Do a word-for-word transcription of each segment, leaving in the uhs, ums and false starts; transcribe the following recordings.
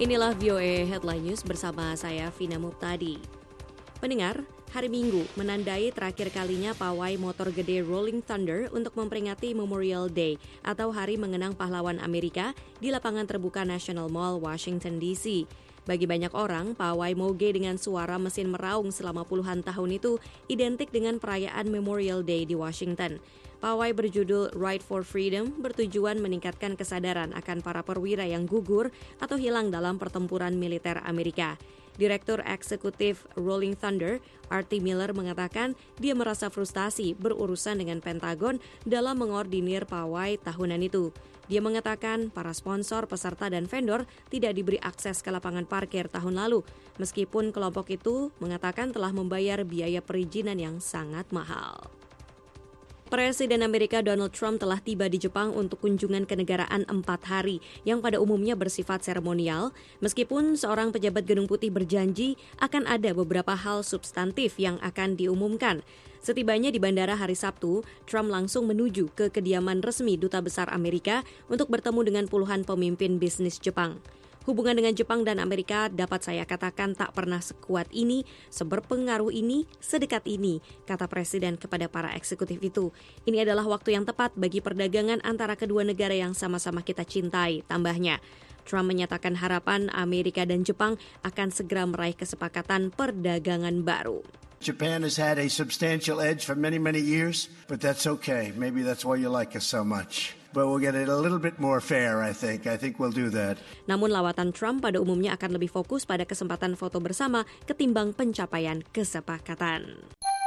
Inilah V O A Headline News bersama saya Vina Muptadi. Pendengar, hari Minggu menandai terakhir kalinya pawai motor gede Rolling Thunder untuk memperingati Memorial Day atau Hari Mengenang Pahlawan Amerika di lapangan terbuka National Mall, Washington D C. Bagi banyak orang, pawai moge dengan suara mesin meraung selama puluhan tahun itu identik dengan perayaan Memorial Day di Washington. Pawai berjudul Ride for Freedom bertujuan meningkatkan kesadaran akan para perwira yang gugur atau hilang dalam pertempuran militer Amerika. Direktur Eksekutif Rolling Thunder, Artie Miller mengatakan dia merasa frustasi berurusan dengan Pentagon dalam mengordinir pawai tahunan itu. Dia mengatakan para sponsor, peserta, dan vendor tidak diberi akses ke lapangan parkir tahun lalu, meskipun kelompok itu mengatakan telah membayar biaya perizinan yang sangat mahal. Presiden Amerika Donald Trump telah tiba di Jepang untuk kunjungan kenegaraan empat hari yang pada umumnya bersifat seremonial, meskipun seorang pejabat Gedung Putih berjanji akan ada beberapa hal substantif yang akan diumumkan. Setibanya di bandara hari Sabtu, Trump langsung menuju ke kediaman resmi Duta Besar Amerika untuk bertemu dengan puluhan pemimpin bisnis Jepang. Hubungan dengan Jepang dan Amerika dapat saya katakan tak pernah sekuat ini, seberpengaruh ini, sedekat ini, kata Presiden kepada para eksekutif itu. Ini adalah waktu yang tepat bagi perdagangan antara kedua negara yang sama-sama kita cintai, tambahnya. Trump menyatakan harapan Amerika dan Jepang akan segera meraih kesepakatan perdagangan baru. Japan has had a substantial edge for many, many years, but that's okay. Maybe that's why you like us so much. But we'll get it a little bit more fair, I think. I think we'll do that. Namun lawatan Trump pada umumnya akan lebih fokus pada kesempatan foto bersama ketimbang pencapaian kesepakatan.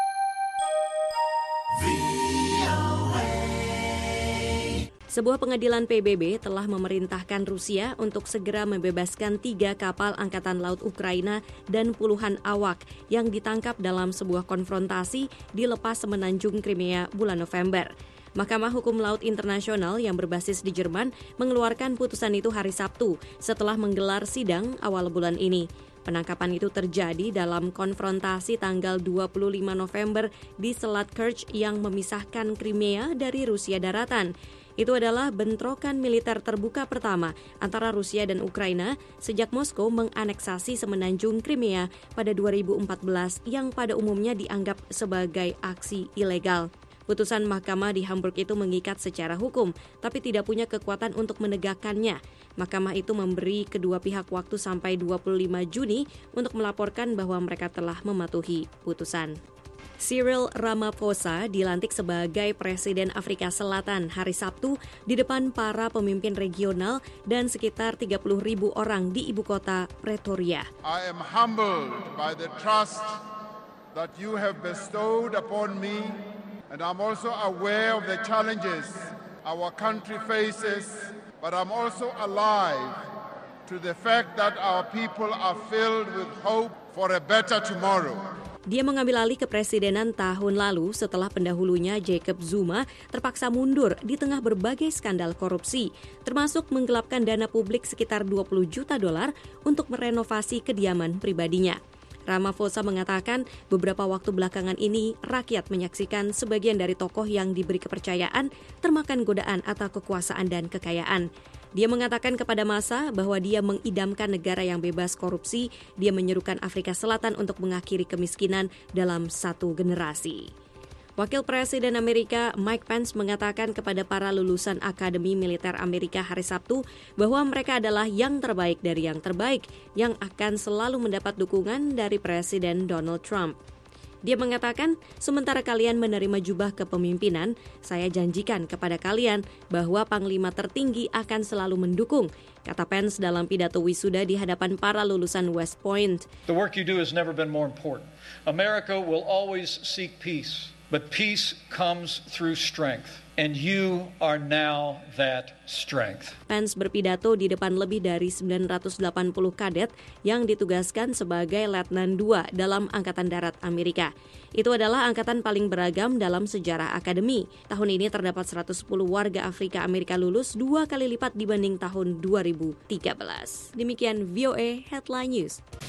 Sebuah pengadilan P B B telah memerintahkan Rusia untuk segera membebaskan tiga kapal Angkatan Laut Ukraina dan puluhan awak yang ditangkap dalam sebuah konfrontasi di lepas semenanjung Crimea bulan November. Mahkamah Hukum Laut Internasional yang berbasis di Jerman mengeluarkan putusan itu hari Sabtu setelah menggelar sidang awal bulan ini. Penangkapan itu terjadi dalam konfrontasi tanggal dua puluh lima November di Selat Kerch yang memisahkan Crimea dari Rusia daratan. Itu adalah bentrokan militer terbuka pertama antara Rusia dan Ukraina sejak Moskow menganeksasi semenanjung Crimea pada dua ribu empat belas yang pada umumnya dianggap sebagai aksi ilegal. Putusan mahkamah di Hamburg itu mengikat secara hukum, tapi tidak punya kekuatan untuk menegakkannya. Mahkamah itu memberi kedua pihak waktu sampai dua puluh lima Juni untuk melaporkan bahwa mereka telah mematuhi putusan. Cyril Ramaphosa dilantik sebagai Presiden Afrika Selatan hari Sabtu di depan para pemimpin regional dan sekitar tiga puluh ribu orang di ibu kota Pretoria. I am humbled by the trust that you have bestowed upon me, and I'm also aware of the challenges our country faces, but I'm also alive to the fact that our people are filled with hope for a better tomorrow. Dia mengambil alih kepresidenan tahun lalu setelah pendahulunya Jacob Zuma terpaksa mundur di tengah berbagai skandal korupsi, termasuk menggelapkan dana publik sekitar dua puluh juta dolar untuk merenovasi kediaman pribadinya. Ramaphosa mengatakan beberapa waktu belakangan ini rakyat menyaksikan sebagian dari tokoh yang diberi kepercayaan termakan godaan atau kekuasaan dan kekayaan. Dia mengatakan kepada massa bahwa dia mengidamkan negara yang bebas korupsi. Dia menyerukan Afrika Selatan untuk mengakhiri kemiskinan dalam satu generasi. Wakil Presiden Amerika Mike Pence mengatakan kepada para lulusan Akademi Militer Amerika hari Sabtu bahwa mereka adalah yang terbaik dari yang terbaik yang akan selalu mendapat dukungan dari Presiden Donald Trump. Dia mengatakan, sementara kalian menerima jubah kepemimpinan, saya janjikan kepada kalian bahwa Panglima tertinggi akan selalu mendukung, kata Pence dalam pidato wisuda di hadapan para lulusan West Point. The work you do has never been more important. America will always seek peace, but peace comes through strength. And you are now that strength. Pence berpidato di depan lebih dari sembilan ratus delapan puluh kadet yang ditugaskan sebagai Letnan dua dalam Angkatan Darat Amerika. Itu adalah angkatan paling beragam dalam sejarah akademi. Tahun ini terdapat seratus sepuluh warga Afrika Amerika lulus, dua kali lipat dibanding tahun dua ribu tiga belas. Demikian V O A Headline News.